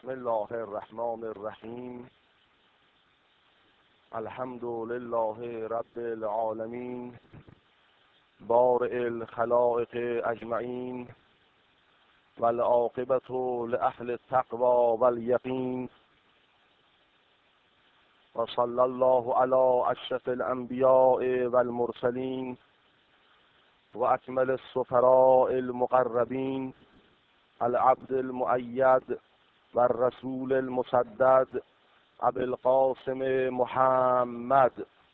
بسم الله الرحمن الرحیم. الحمد لله رب العالمین بارئ الخلائق اجمعین والعاقبة لأهل التقوى واليقین وصلی الله علی اشرف الانبیاء والمرسلین واکمل السفراء المقربین العبد المؤید والرسول المسدد ابی القاسم محمد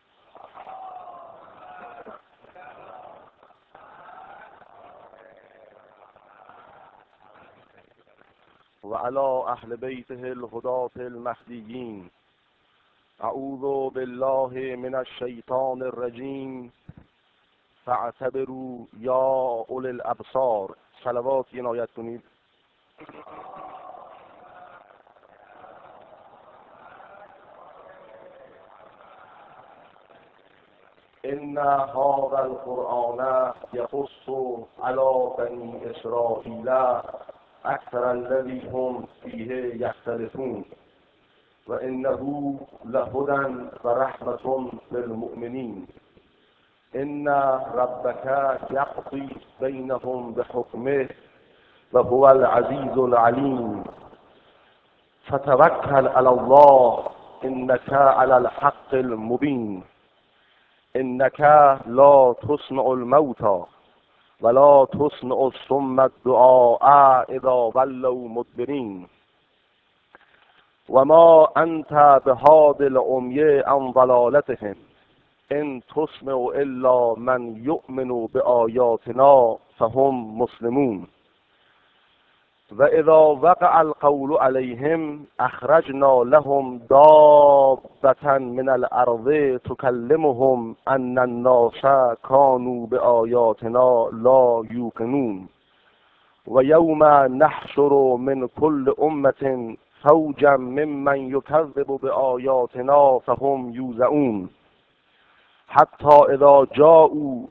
و علی اهل بیته الهداة المهدیین. اعوذ بالله من الشیطان الرجیم فاعتبروا یا اولی الابصار. صلوات عنایت کنید. ان هذا القرآن يقص على بني اسرائیل اکثر الذی هم فیه یختلفون و انه لهدی و رحمة للمؤمنین. ان ربک یقضی بینهم بحکمه و هو العزیز العلیم. فتوکل علی الله انک علی الحق المبین. انک لا تسمع الموتى ولا تسمع الصم الدعاء اذا ولوا مدبرین. وما انت بهاد العمی عن ضلالتهم ان تسمع الا من یؤمن بآیاتنا فهم مسلمون. و اذا وقع القول علیهم اخرجنا لهم دابة من الارض تکلمهم ان الناس كانوا بآیاتنا لا یوقنون. و یوم نحشر من كل امة فوجا ممن یکذب بآیاتنا فهم یوزعون. حتی اذا جاءوا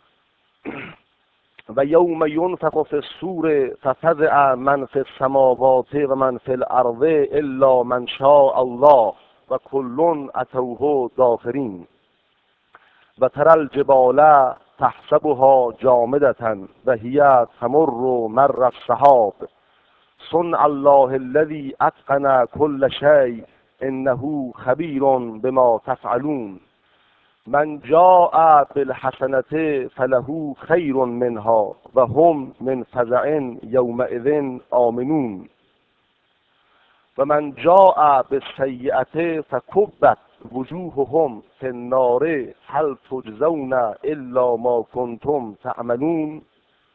و یوم ینفخ فی الصور ففزع من فی السماوات و من فی الارض الا من شاء الله و کل اتوه داخرین. و تری الجبال تحسبها جامدة و هی تمر مر السحاب صنع الله الذی اتقن كل شیء انه خبیر بما تفعلون. من جاء بالحسنة فله خیر منها و هم من فزع یومئذ آمنون. و من جاء بالسیئة فکبت وجوههم فی النار هل تجزون الا ما کنتم تعملون.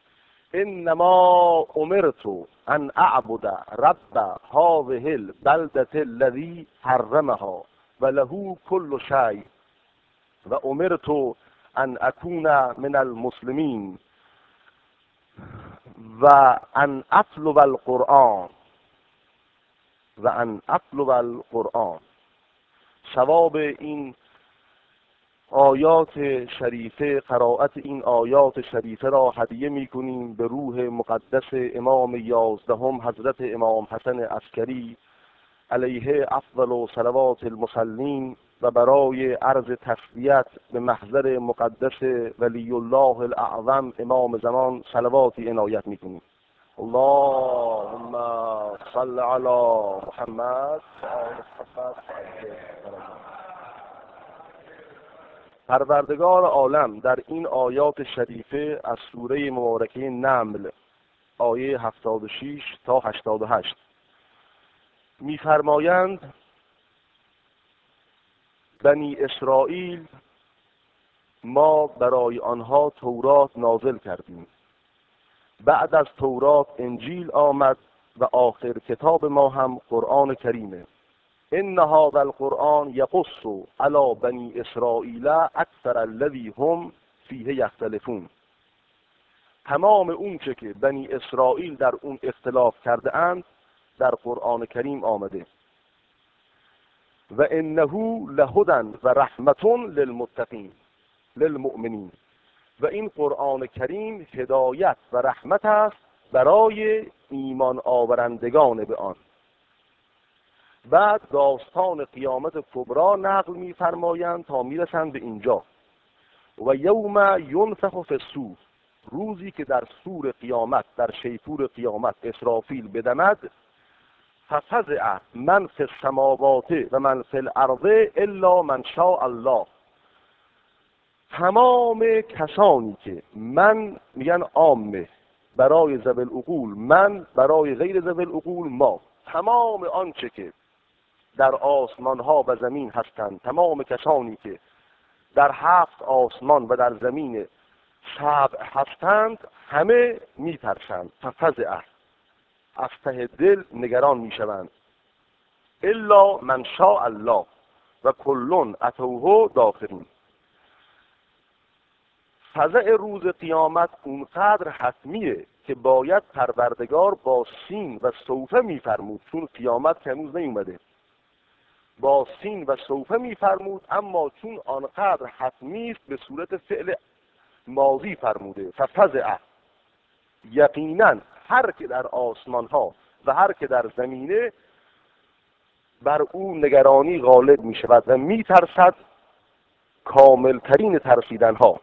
انما امرت ان اعبد رب هذه البلدة الذی حرمها و له كل شیء و امرت ان اکون من المسلمین و ان اطلب القرآن ثواب این آیات شریفه، قرائت این آیات شریفه را هدیه می کنیم به روح مقدس امام 11 حضرت امام حسن عسکری علیه افضل صلوات المصلین و برای عرض تسلیت به محضر مقدس ولی الله الاعظم امام زمان صلواتی عنایت می کنیم. اللهم صل علی محمد. پروردگار عالم در این آیات شریفه از سوره مبارکه نمل آیه 76 تا 88 می‌فرمایند بنی اسرائیل ما برای آنها تورات نازل کردیم. بعد از تورات انجیل آمد و آخر کتاب ما هم قرآن کریمه. ان هذا القرآن یقص علی بنی اسرائیل اکثر الذی هم فیه یختلفون. تمام اون چه که بنی اسرائیل در اون اختلاف کرده اند در قرآن کریم آمده. و انه لهدی و رحمة للمتقین للمؤمنین. و این قرآن کریم هدایت و رحمت است برای ایمان آورندگان به آن. بعد داستان قیامت کبرا نقل می‌فرمایند تا میرسند به اینجا. و یوم ینفخ فی الصور، روزی که در صور قیامت، در شیپور قیامت اسرافیل بدمد، ففزع من فی السماوات و من فی الارض الا من شاء الله، تمام کسانی که من، میگن عامه برای ذوی العقول، من برای غیر ذوی العقول ما، تمام آنچه که در آسمان ها و زمین هستند، تمام کسانی که در 7 آسمان و در زمین 7 هستند، همه میترسند. ففزع، از ته دل نگران میشوند. الا من شاء الله و کلون اتوه داخلون. فزع روز قیامت اونقدر حتمیه که باید پروردگار با سین و سوفه میفرمود، چون قیامت که هنوز نیومده، با سین و سوفه میفرمود، اما چون آنقدر حتمی است به صورت فعل ماضی فرموده. ففزع، یقینا هر که در آسمان ها و هر که در زمینه بر او نگرانی غالب می شود و می ترسد کامل ترین ترسیدن ها.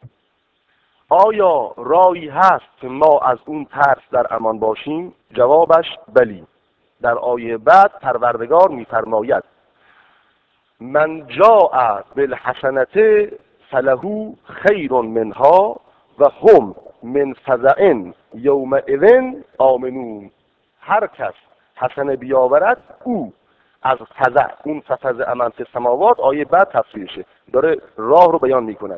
آیا راهی هست که ما از اون ترس در امان باشیم؟ جوابش بلی. در آیه بعد پروردگار می فرماید من جاء بالحسنة فله خیر منها و هم من فزع یومئذ آمنون. هر کس حسنه بیاورد او از فزع، اون فزع من فی السماوات، آیه بعد تفسیرشه، داره راه رو بیان میکند.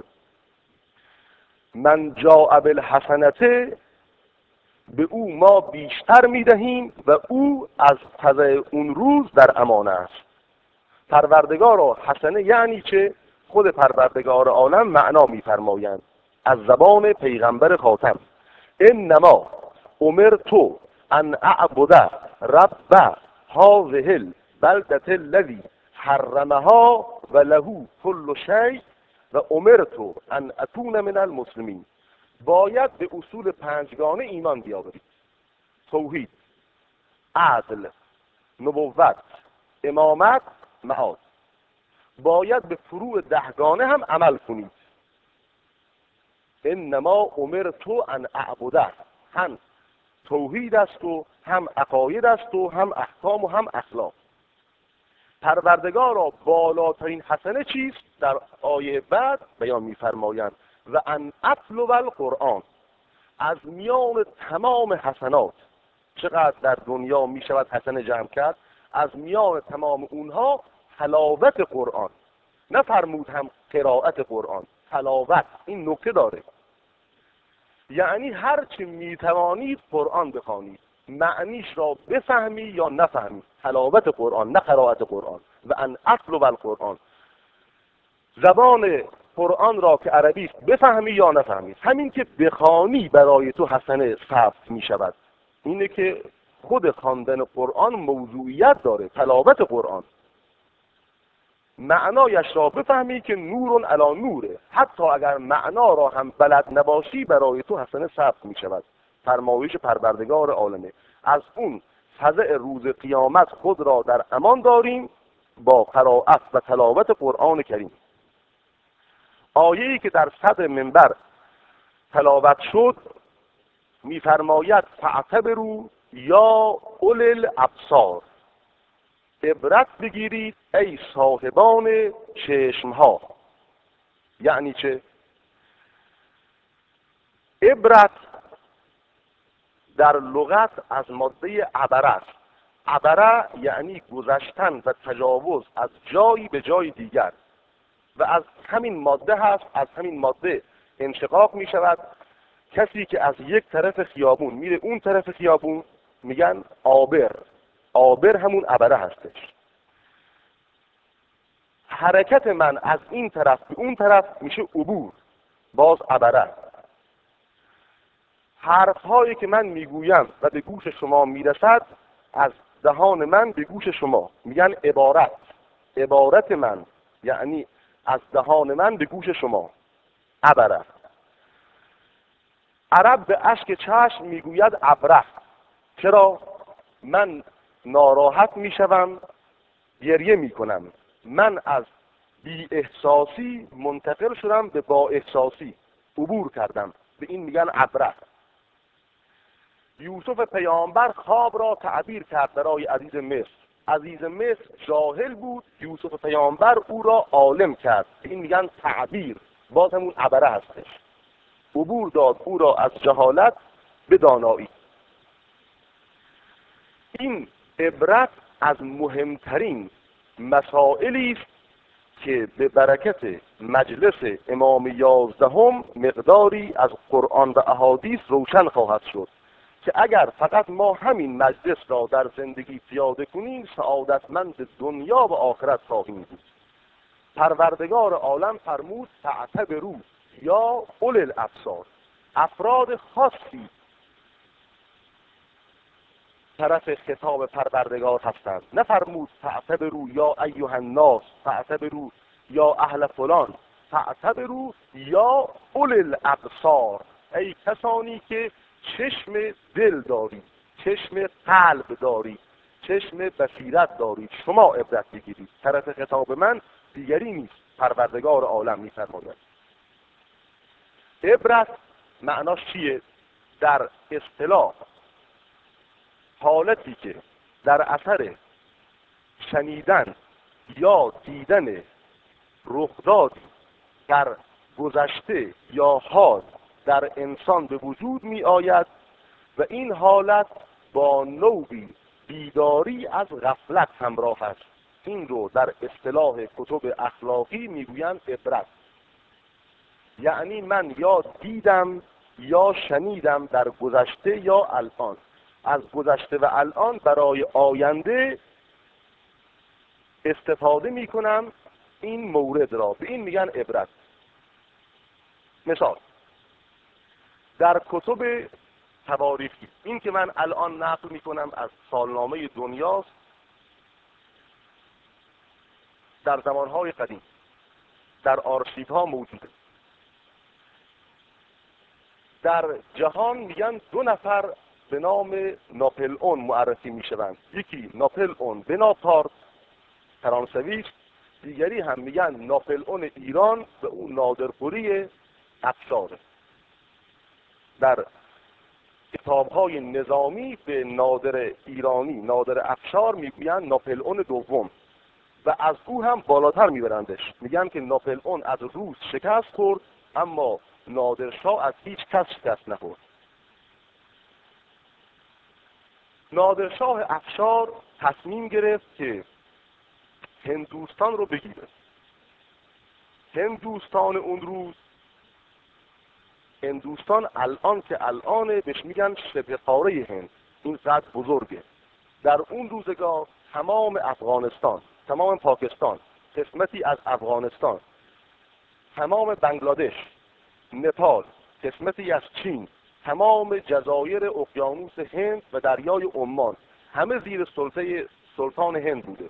من جاء بالحسنة، به او ما بیشتر میدهیم و او از فزع اون روز در امان است. پروردگار و حسنه یعنی چه؟ خود پروردگار عالم معنا میفرمایند از زبان پیغمبر خاتم. انما امرت ان اعبد رب هذه البلدة الذی حرمها و له كل شیء و امرت ان اکون من المسلمین. باید به اصول 5گانه ایمان بیاورید: توحید، عدل، نبوت، امامت، معاد. باید به فروع 10گانه هم عمل کنید. انما امرت ان اعبده، هم توحید است و هم عقاید است و هم احکام و هم اخلاق. پروردگار را بالاترین حسنه چیست؟ در آیه بعد بیان می‌فرمایند و ان اطلب القرآن، از میان تمام حسنات، چقدر در دنیا می شود حسنه جمع کرد، از میان تمام اونها تلاوت قرآن. نفرمود هم قرائت قرآن، تلاوت. این نکته داره، یعنی هر چی می توانید قرآن بخوانید، معنیش را بفهمی یا نفهمی. تلاوت قرآن، نه قرائت قرآن. و ان اطلب القرآن، زبان قرآن را که عربی است بفهمی یا نفهمی. همین که بخوانی برای تو حسنه ثبت می شود. اینه که خود خواندن قرآن موضوعیت داره. تلاوت قرآن، معنایش را بفهمی که نور علی نوره. حتی اگر معنا را هم بلد نباشی برای تو حسنه ثبت می شود. فرمایش پروردگار عالمه. از اون فزع روز قیامت خود را در امان داریم با قرائت و تلاوت قرآن کریم. آیه‌ای که در صدر منبر تلاوت شد می‌فرماید فاعتبروا یا اولی الابصار، عبرت بگیرید ای صاحبان چشمها. یعنی چه؟ عبرت در لغت از ماده عبره است. عبره یعنی گذشتن و تجاوز از جایی به جای دیگر، و از همین ماده هست، از همین ماده انشقاق می شود. کسی که از یک طرف خیابون میره اون طرف خیابون میگن عابر. عابر همون عبره هستش. حرکت من از این طرف به اون طرف میشه عبور، باز عبره. حرف هایی که من میگویم و به گوش شما میرسد، از دهان من به گوش شما میگن عبارت. عبارت من یعنی از دهان من به گوش شما، عبره. عرب به اشک چشم میگوید عبره. چرا؟ من ناراحت میشوم گریه میکنم. من از بی احساسی منتقل شدم به با احساسی، عبور کردم. به این میگن عبره. یوسف پیامبر خواب را تعبیر کرد برای عزیز مصر. عزیز مصر جاهل بود، یوسف پیامبر او را عالم کرد. به این میگن تعبیر، باز همون عبره هستش. عبور داد او را از جهالت به دانایی. این عبرت از مهمترین مسائلی است که به برکت مجلس امام 11 مقداری از قرآن و احادیث روشن خواهد شد که اگر فقط ما همین مجلس را در زندگی پیاده کنیم سعادتمند دنیا و آخرت خواهیم بود. پروردگار عالم فرمود فاعتبروا یا اولي الابصار. افراد خاصی طرف خطاب پروردگار هستند. نفرمود فاعتبروا یا ایها الناس، فاعتبروا یا اهل فلان، فاعتبروا یا اولی الابصار، ای کسانی که چشم دل دارید، چشم قلب دارید، چشم بصیرت دارید، شما عبرت بگیرید. طرف خطاب من دیگری نیست، پروردگار عالم می‌فرماید. عبرت معناش چیه؟ در اصطلاح حالتی که در اثر شنیدن یا دیدن رخدادی در گذشته یا حال در انسان به وجود می آید و این حالت با نوعی بیداری از غفلت همراه است. این رو در اصطلاح کتب اخلاقی میگویند عبرت. یعنی من یا دیدم یا شنیدم در گذشته یا الان، از گذشته و الان برای آینده استفاده می کنم این مورد را. به این میگن عبرت. مثال در کتب تواریخی، این که من الان نقل می کنم از سالنامه دنیاست، در زمانهای قدیم در آرشیوها موجوده. در جهان میگن 2 نفر به نام ناپلئون معرفی میشوند. یکی ناپلئون بناپارت فرانسوی، دیگری هم میگن ناپلئون ایران و اون نادرپوری افشاره. در کتاب‌های نظامی به نادر ایرانی، نادر افشار میگوین ناپلئون دوم و از او هم بالاتر میبرندش. میگن که ناپلئون از روس شکست خورد اما نادرشاه از هیچ کس شکست نخورد. نادرشاه افشار تصمیم گرفت که هندوستان رو بگیره. هندوستان اون روز، هندوستان الان که الان بهش میگن شبه قاره هند، این قدر بزرگه. در اون روزگار تمام افغانستان، تمام پاکستان، قسمتی از افغانستان، تمام بنگلادش، نپال، قسمتی از چین، تمام جزایر اقیانوس هند و دریای عمان، همه زیر سلطه سلطان هند بوده.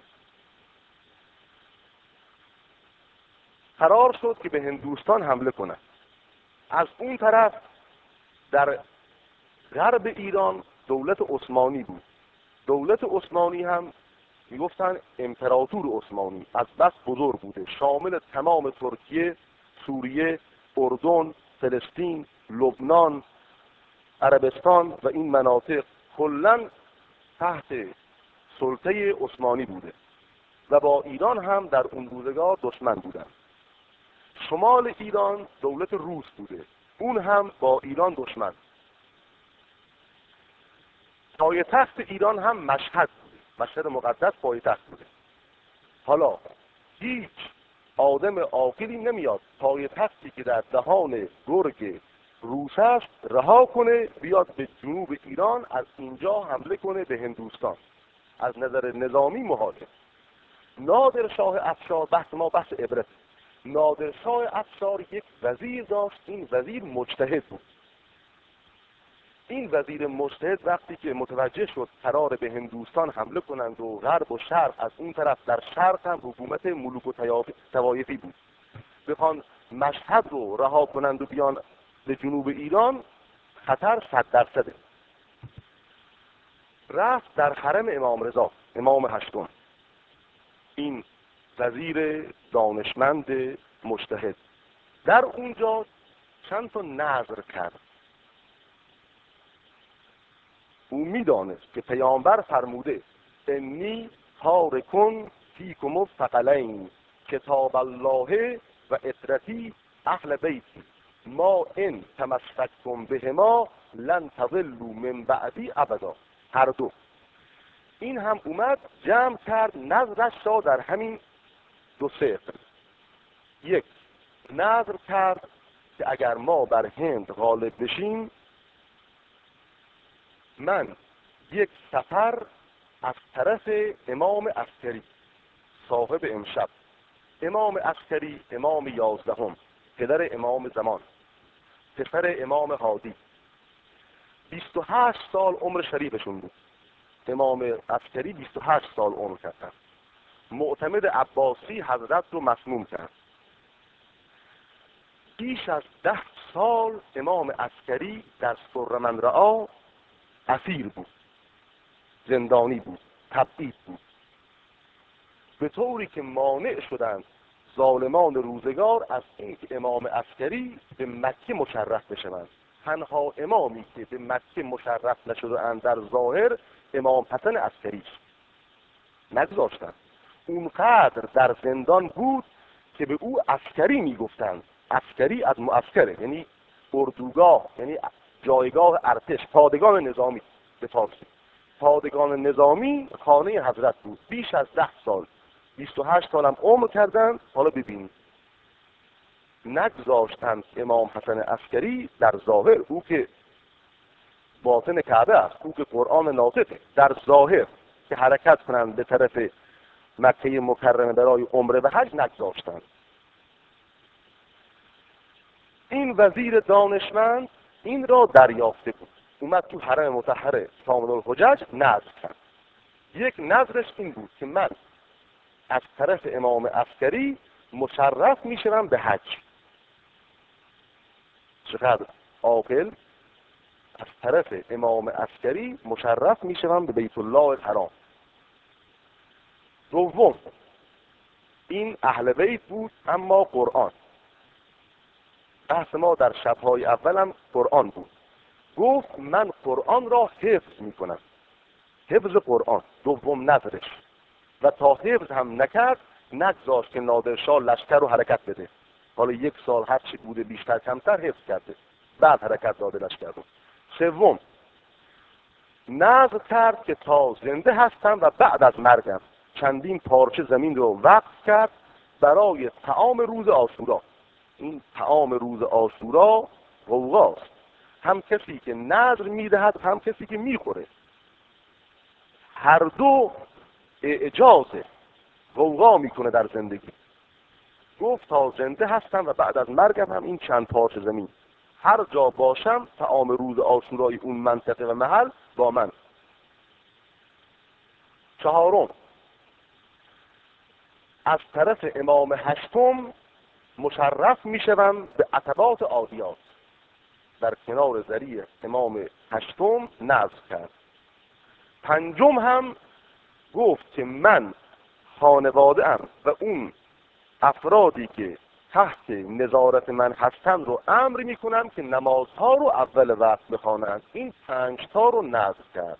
قرار شد که به هندوستان حمله کنند. از اون طرف در غرب ایران دولت عثمانی بود. دولت عثمانی هم میگفتن امپراتور عثمانی، از بس بزرگ بوده، شامل تمام ترکیه، سوریه، اردن، فلسطین، لبنان، عربستان و این مناطق کلاً تحت سلطه عثمانی بوده و با ایران هم در اون روزگار دشمن بودند. شمال ایران دولت روس بوده، اون هم با ایران دشمن. پایتخت ایران هم مشهد بوده، مشهد مقدس پایتخت بوده. حالا هیچ آدم عاقلی نمیاد پایتختی که در دهان گرگ روس است رها کنه بیاد به جنوب ایران، از اینجا حمله کنه به هندوستان. از نظر نظامی محاله. نادرشاه افشار، بحث ما بحث عبرت. نادرشاه افشار یک وزیر داشت، این وزیر مجتهد بود. این وزیر مجتهد وقتی که متوجه شد قرار به هندوستان حمله کنند و غرب و شرق، از اون طرف در شرق هم حکومت ملوک و طوایفی بود، بخوان مشهد رو رها کنند و بیان به جنوب ایران، خطر 100%. رفت در حرم امام رضا، امام هشتم. این وزیر دانشمند مجتهد در اونجا چند تا نظر کرد. او میدانست که پیامبر فرموده انی تارکن فیکم الثقلین کتاب الله و اطرتی اهل بیتی ما ان تمسکتم بهما لن تضلوا من بعدی ابدا. هر دو این هم اومد جمع کرد نظرش را در همین دو سطر. یک، نظر کرد که اگر ما بر هند غالب بشیم من یک سفر از طرف امام عسکری صاحب امشب، امام عسکری امام 11، پدر امام زمان، پسر امام هادی، 28 سال عمر شریفشون بود. امام عسکری 28 سال عمر کردن. معتمد عباسی حضرت رو مسموم کرد. بیش از 10 سال امام عسکری در سرمنرعا اسیر بود، زندانی بود، تبعید بود، به طوری که مانع شدند ظالمان روزگار از اینکه امام عسکری به مکه مشرف بشوند. تنها امامی که به مکه مشرف نشده اند در ظاهر امام حسن عسکری نگذاشتند. اونقدر در زندان بود که به او عسکری میگفتند. عسکری از معسکره، یعنی اردوگاه، یعنی جایگاه ارتش، پادگان نظامی به فارسی. پادگان نظامی خانه حضرت بود. بیش از 10 سال، 28 سال هم عمر کردن. حالا ببینید نگذاشتند امام حسن عسکری در ظاهر، او که باطن کعبه است، او که قرآن ناطقه، در ظاهر که حرکت کنند به طرف مکه مکرمه برای عمره و حج نگذاشتند. این وزیر دانشمند این را دریافته بود، اومد تو حرم مطهر سامن الحجج نظر کرد. یک نظرش این بود که من از طرف امام عسکری مشرف میشم به حج. چقدر عاقل! از طرف امام عسکری مشرف میشم به بیت الله الحرام. دوم، این اهل بیت بود اما قرآن. بحث ما در شبهای اول هم قرآن بود. گفت من قرآن را حفظ میکنم. حفظ قرآن دوم نظرش. و تا حفظ هم نکرد نگذاشت که نادرشاه لشکر رو حرکت بده. حالا 1 سال هر چی بوده بیشتر کمتر حفظ کرده، بعد حرکت داده لشکر رو. سوم، نظر کرد که تا زنده هستم و بعد از مرگم چندین پارچه زمین رو وقف کرد برای طعام روز عاشورا. این طعام روز عاشورا غوغاست، هم کسی که نظر میدهد هم کسی که میخوره، هر دو اعجازه، غوغا میکنه در زندگی. گفت تا زنده هستم و بعد از مرگم هم این چند پارچه زمین، هر جا باشم طعام روز عاشورای اون منطقه و محل با من. چهارم، از طرف امام هشتم مشرف میشوم به عتبات عادیات. در کنار ذریع امام هشتم نظر کرد. پنجم هم گفت که من خانواده ام و اون افرادی که تحت نظارت من هستن رو امر میکنم که نمازها رو اول وقت بخوانند. این 5 تا رو نظر کرد.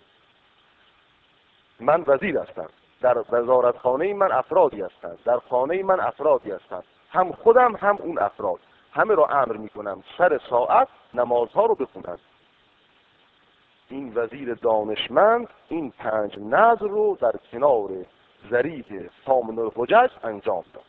من وزیر هستم، در وزارت خانه من افرادی هستند، در خانه من افرادی هستند، هم خودم هم اون افراد، همه رو امر میکنم سر ساعت نمازها رو بخونند. این وزیر دانشمند این 5 نظر رو در کنار ذریع سامن الحجج انجام داد.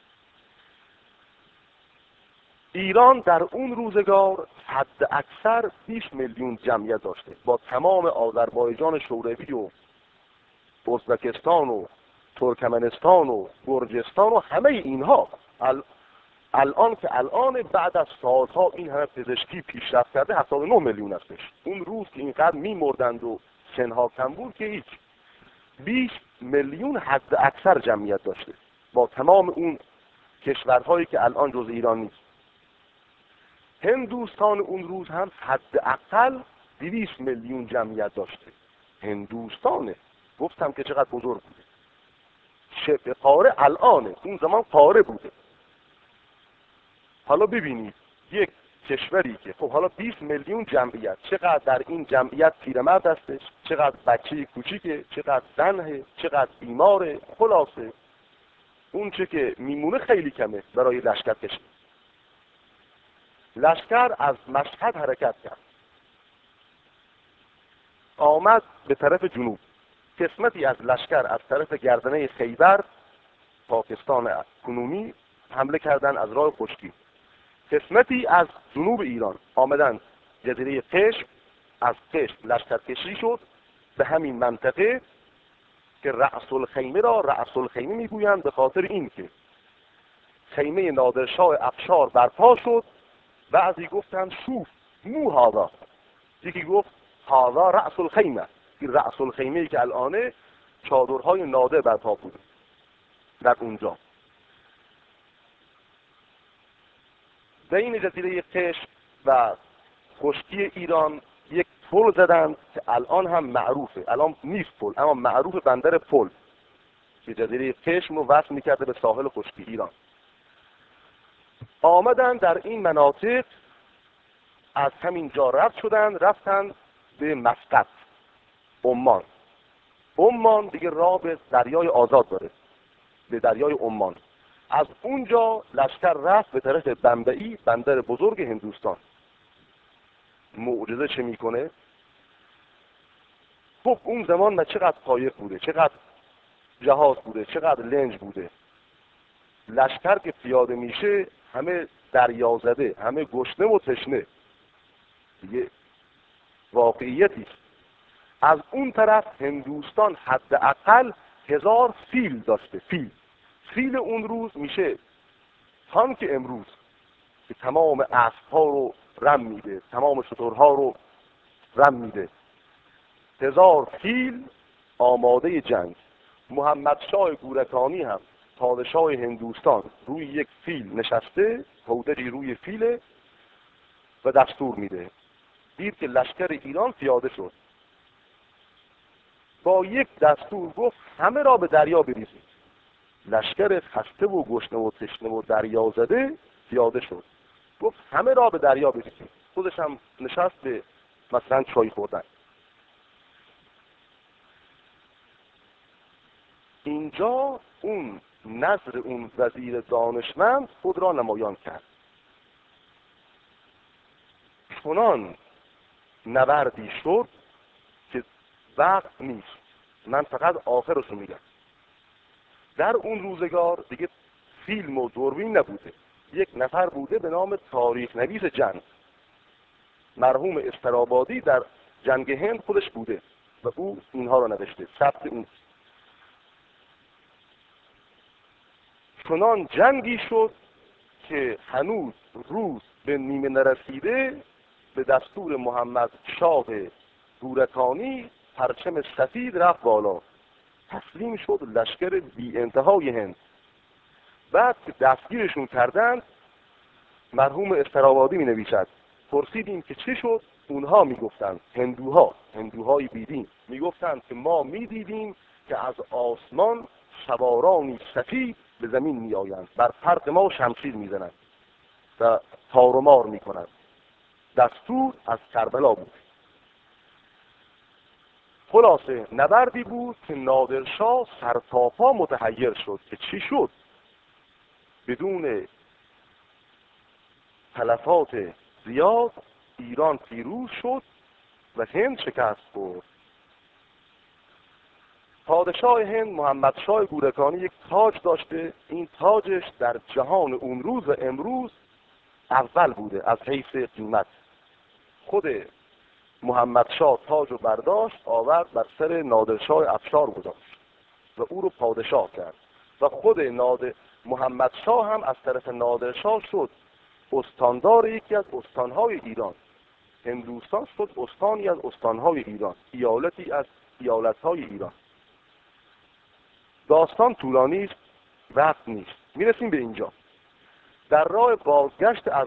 ایران در اون روزگار حد اکثر 20 میلیون جمعیت داشته، با تمام آذربایجان شوروی و ازبکستان و ترکمنستان و گرجستان و همه اینها. الان که الان بعد از سالها این همه پزشکی پیشرفت کرده 79 میلیون هستش. اون روز که اینقدر میمردند و سنها کم بود که هیچ. 20 میلیون حد اکثر جمعیت داشته، با تمام اون کشورهایی که الان جز ایران نیست. هندوستان اون روز هم حداقل 200 میلیون جمعیت داشته. هندوستانه، گفتم که چقدر بزرگ بوده. شبه قاره الانه، اون زمان قاره بوده. حالا ببینید یک کشوری که خب حالا 20 میلیون جمعیت، چقدر در این جمعیت پیرمرد هستش، چقدر بچه کوچیکه، چقدر زنه، چقدر بیماره، خلاصه اون چه که میمونه خیلی کمه برای لشکر کشی. لشکر از مشهد حرکت کرد، آمد به طرف جنوب. قسمتی از لشکر از طرف گردنه خیبر، پاکستان کنونی، حمله کردن از راه خشکی. قسمتی از جنوب ایران آمدن جزیره قشم، از قشم لشکر کشی شد به همین منطقه که رأس الخیمه را رأس الخیمه میگویند، به خاطر این که خیمه نادرشاه افشار برپا شد. بعضی گفتن شوف مو هذا، یکی گفت هذا رأس الخیمه، این رأس الخیمه ای که الانه چادرهای نادر برپا بود در اونجا. بین جزیره قشم و خشکی ایران یک پل زدند که الان هم معروفه، الان نیست پل اما معروف بندر پل که جزیره قشم رو وصل میکرده به ساحل خشکی ایران. آمدن در این مناطق از همین جا رد شدن، رفتن به مسقط، عمان. عمان دیگه راه به دریای آزاد داره، به دریای عمان. از اونجا لشکر رفت به طرف بمبئی، بندر بزرگ هندوستان. معجزه چه میکنه؟ خب اون زمان نه چقدر قایق بوده، چقدر جهاز بوده، چقدر لنج بوده. لشکر که پیاده میشه همه دریا زده، همه گشنه و تشنه، دیگه واقعیتی. از اون طرف هندوستان حداقل 1000 فیل داشته. فیل اون روز میشه تانک امروز که تمام اسب‌ها رو رم میده، تمام شترها رو رم میده. 1000 فیل آماده جنگ. محمد شاه گورکانی هم پادشاه هندوستان روی یک فیل نشسته، هودجی روی فیله و دستور میده. دید که لشکر ایران پیاده شد، با یک دستور گفت همه را به دریا بریزید. لشکر خسته و گشنه و تشنه و دریا زده پیاده شد، گفت همه را به دریا بریزید. خودش هم نشست به مثلا چای خوردن. اینجا اون نظر اون وزیر دانشمند خود را نمایان کرد. چنان نبردی شد که وقت نیست، من فقط آخرش رو میگم. در اون روزگار دیگه فیلم و دوربین نبوده، یک نفر بوده به نام تاریخ نویس جنگ، مرحوم استرابادی، در جنگ هند خودش بوده و او اینها رو نوشته، ثبت اون. چنان جنگی شد که هنوز روز به نیمه نرسیده به دستور محمد شاه گورکانی پرچم سفید رفت بالا، تسلیم شد لشکر بی انتهای هند. بعد که دستگیرشون کردند، مرحوم استرابادی می نویسد پرسیدیم که چه شد؟ اونها می گفتند، هندوهای بیدین می گفتند که ما می دیدیم که از آسمان سوارانی سفید به زمین می آیند، بر فرق ما شمشیر می زنند و تار و مار می کنند. دستور از کربلا بود. خلاصه نبردی بود که نادرشاه سرتاپا متحیر شد که چی شد. بدون تلفات زیاد ایران پیروز شد و هند شکست خورد. پادشاه هند محمد شاه گورکانی یک تاج داشته، این تاجش در جهان اون روز و امروز اول بوده از حیث قیمت. خود محمد شاه تاج رو برداشت آورد بر سر نادرشاه افشار گذاشت و او رو پادشاه کرد و خود محمد شاه هم از طرف نادرشاه شد استاندار یکی از استانهای ایران. هندوستان شد استانی از استانهای ایران، ایالتی از ایالتهای ایران. داستان طولانی است، وقت نیست، میرسیم به اینجا. در راه بازگشت از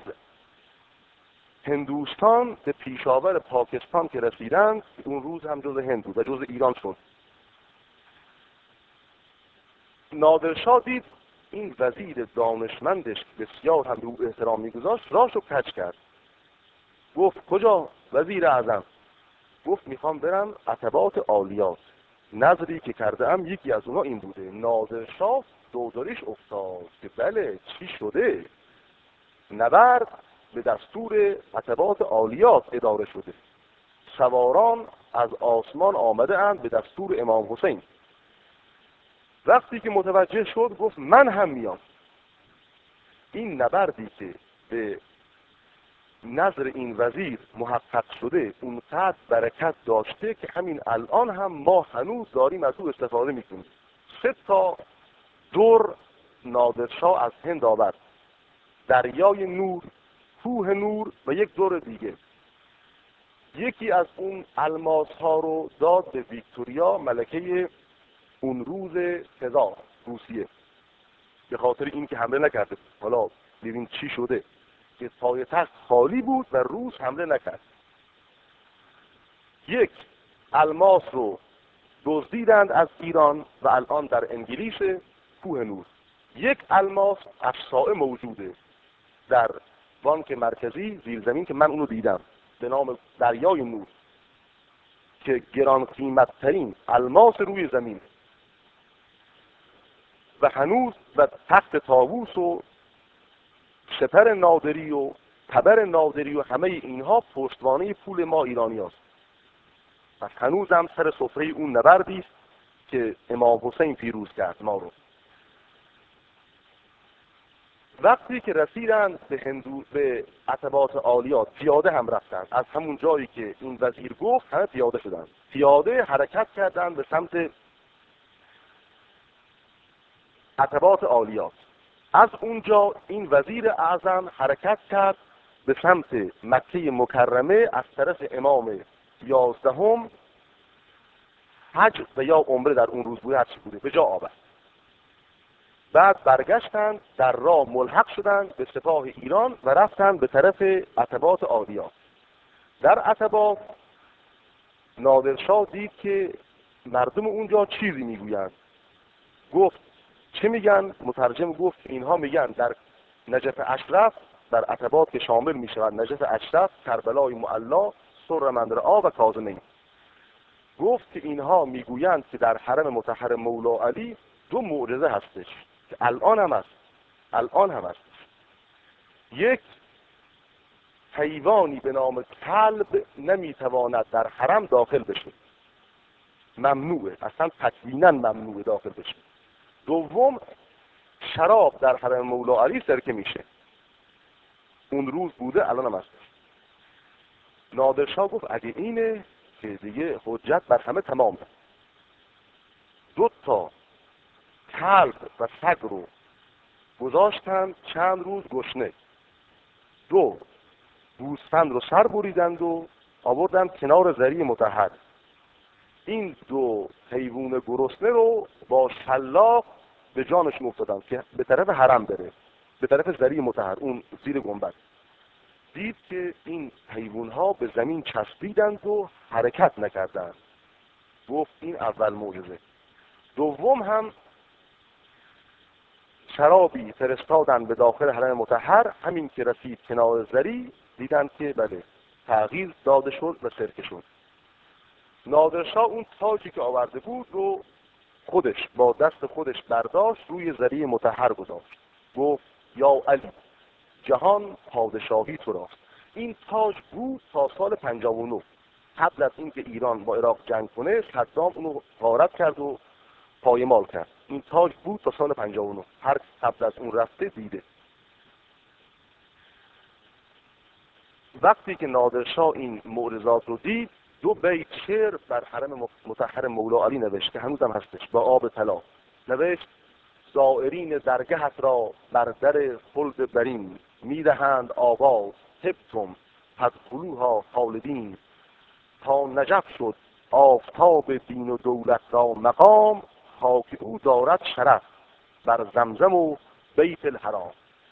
هندوستان به پیشاور پاکستان که رسیدند، اون روز هم جز هند بود و جز ایران شد. نادرشاه دید این وزیر دانشمندش بسیار هم به او احترام میگذاشت، راشو کج کرد. گفت کجا وزیر اعظم؟ گفت میخوام برم عتبات عالیات، نظری که کرده ام یکی از اونا این بوده. نادرشاه دوداریش افتاد که بله چی شده؟ نبرد به دستور عتبات عالیات اداره شده، سواران از آسمان آمده اند به دستور امام حسین. وقتی که متوجه شد گفت من هم میام. این نبردی که به نظر این وزیر محقق شده اونقدر برکت داشته که همین الان هم ما هنوز داریم از او استفاده میکنیم. 3 دور نادرشاه از هند آورد، دریای نور، کوه نور و یک دور دیگه. یکی از اون الماس ها رو داد به ویکتوریا ملکه اون روز تزار روسیه، به خاطر این که حمله نکرده. حالا ببین چی شده که پایتخت خالی بود و روس حمله نکرد. یک الماس رو دزدیدند از ایران و الان در انگلیس کوه نور. یک الماس افسانه موجوده در بانک مرکزی زیر زمین که من اونو دیدم به نام دریای نور که گران قیمت ترین الماس روی زمین و هنوز و تخت طاووس و سپر نادری و تبر نادری و همه اینها پشتوانه پول ما ایرانی هست. و هنوز هم سر سفره اون نبردی است که امام حسین پیروز کرد ما رو. وقتی که رسیدند به عتبات عالیات پیاده هم رفتند، از همون جایی که این وزیر گفت همه پیاده شدند، پیاده حرکت کردند به سمت عتبات عالیات. از اونجا این وزیر اعظم حرکت کرد به سمت مکه مکرمه از طرف امام 11 حج و یا عمره در اون روز بوده، هرچی بوده به جا آورد. بعد برگشتند در راه ملحق شدند به سپاه ایران و رفتند به طرف عتبات عالیات. در عتبات نادرشاه دید که مردم اونجا چیزی میگویند. گفت چه میگن؟ مترجم گفت اینها میگن در نجف اشرف، در عتبات که شامل میشود نجف اشرف، کربلای معلا، سر من رعا و کاظمین. گفت که اینها میگویند که در حرم مطهر مولا علی 2 معجزه هستش که الان هم هست. یک، حیوانی به نام کلب نمیتواند در حرم داخل بشه، ممنوعه، اصلا تکوینا ممنوعه داخل بشه. دوم، شراب در حرم مولا علی سرکه میشه. اون روز بوده، الان هم هست. نادرشاه گفت اگه اینه که دیگه حجت بر همه تمامه. 2 کلب و سگ رو گذاشتند چند روز گشنه. 2 گوسفند رو سر بریدند و آوردند کنار زری مطهر. این 2 حیوان گرسنه رو با شلاق به جانشون افتادند که به طرف حرم بره، به طرف زری مطهر اون زیر گنبد. دید که این حیوانها به زمین چسبیدند و حرکت نکردند. گفت این اول معجزه. دوم هم شرابی فرستادن به داخل حرم مطهر، همین که رسید کنار زری دیدند که بله تغییر داده شد و سرکه شد. نادرشاه اون تاجی که آورده بود رو خودش با دست خودش برداشت روی زری مطهر گذاشت. گفت یا علی، جهان پادشاهی تو راست. این تاج بود تا سال 59 قبل از اینکه ایران با عراق جنگ کنه. صدام اونو غارت کرد و پایمال کرد. این تاج بود تا سال 59. هر قبل از اون رفته دیده. وقتی که نادرشاه این معجزات رو دید 2 بیت شعر بر حرم مطهر مولا علی نوشت که هنوزم هستش با آب طلا. نوشت زائرین درگهت را بر در خلد برین، میدهند آواز تبتم فادخلوها خالدین. تا نجف شد آفتاب دین و دولت را مقام، خاک او دارد شرف بر زمزم و بیت الحرام.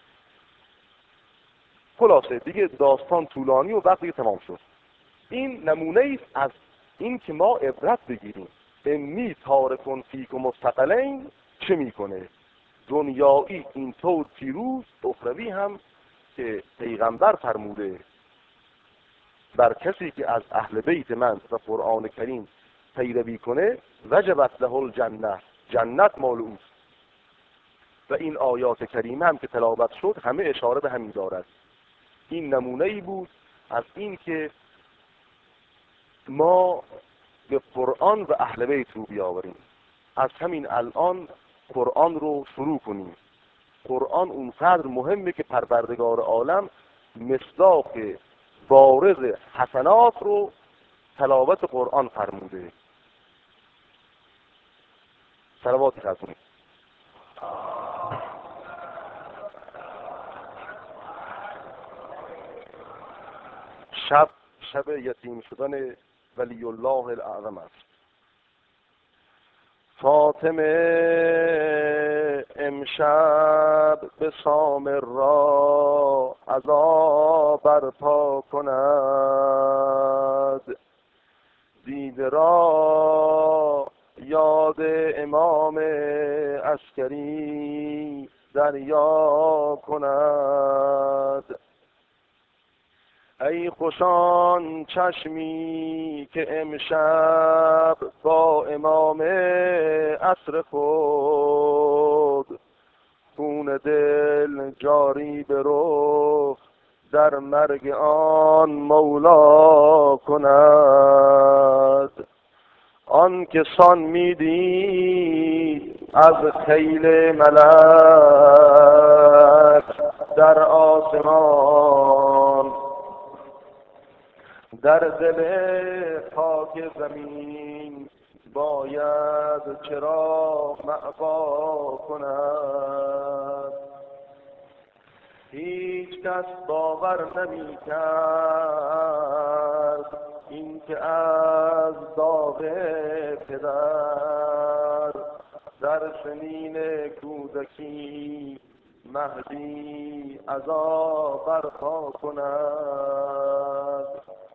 خلاصه دیگه داستان طولانی و وقتی تمام شد. این نمونه است از این که ما عبرت بگیریم. انی تارکن فیکم مستقلین چه میکنه؟ دنیایی اینطور پیروز، اخروی هم که پیغمبر فرموده بر کسی که از اهل بیت من و قرآن کریم پیروی کنه وجبت له الجنه، جنت مال اوست. و این آیات کریمه هم که تلاوت شد همه اشاره به همین دارد. این نمونه ای بود از این که ما به قرآن و اهل بیت رو بیاوریم. از همین الان قرآن رو شروع کنیم. قرآن اونقدر مهمه که پروردگار عالم مصداق بارز حسنات رو تلاوت قرآن فرموده. صلوات خاتون. شب یتیم شدن ولی الله الاعظم است. فاطمه امشب به سامر را عزا برپا کند، دیده را یاد امام عسکری دریا کند. ای خوشان چشمی که امشب با امام عصر خود خون دل جاری به رخ در مرگ آن مولا کند. آن که سان میدید از خیل ملک در آسمان، در دل خاک زمین باید چرا معبا کند. هیچ کس باور نمی کرد این که از داغ پدر در سنین کودکی مهدی عزا برپا کند.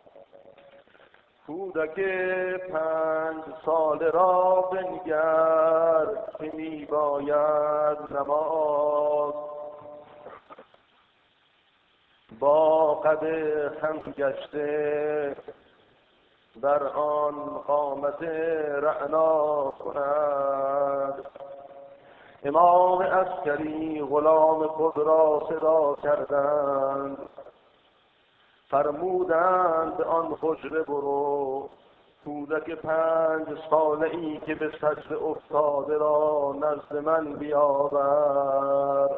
کودک 5 ساله را بنگر که می باید نماز با قد خم گشته در آن قامت رعنا کند. امام عسکری غلام خود را صدا کردند، فرمودند آن حجره برو، کودک 5 ساله ای که به سجده افتاده را نزد من بیاور.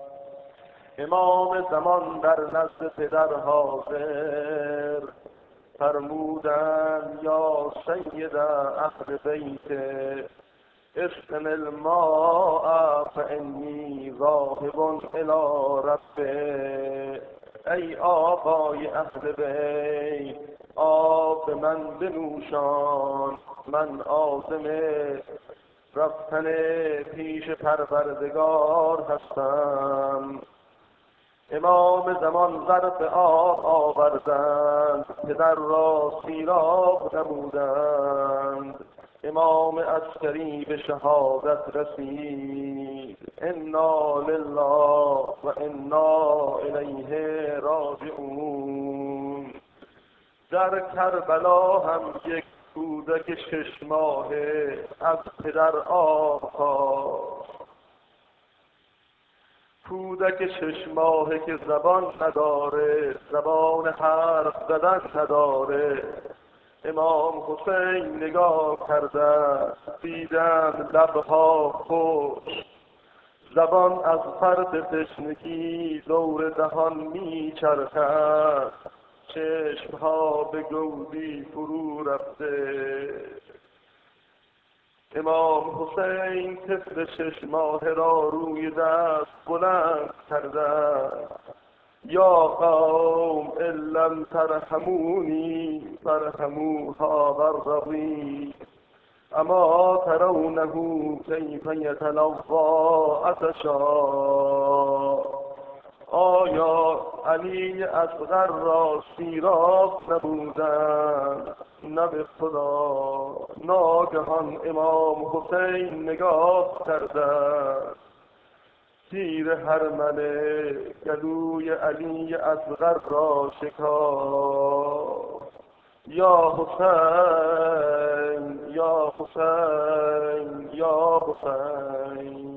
امام زمان در نزد پدر حاضر، فرمودند یا سید اهل بیت اسقن الماء فانی ذاهب الی ربه. ای آقای اهل بیت آب من بنوشان، من عازم رفتن پیش پروردگار هستم. امام زمان ظرف آب آوردند، پدر را سیراب نمودند. امام عسکری به شهادت رسید. انا لله و انا الیه راجعون. در کربلا هم یک کودک 6 ماهه از پدر آب خواست. کودک 6 ماهه که زبان نداره، زبان حرف زدن نداره. امام حسین نگاه کردن، دیدن لبها خوش، زبان از فرط تشنگی دور دهان میچرخد، چشمها به گودی فرو رفته. امام حسین طفل 6 ماهه را روی دست بلند کردند. یا قوم ان لم ترحمونی فرحموها والرضی، اما ترونه کیف یتلوی عطشا. آیا علی اصغر را سیراب نبودند؟ نه به خدا. ناگهان امام حسین نگاه کردند، تیر هرمله گلوی علی اصغر را شکافت. یا حسین یا حسین یا حسین.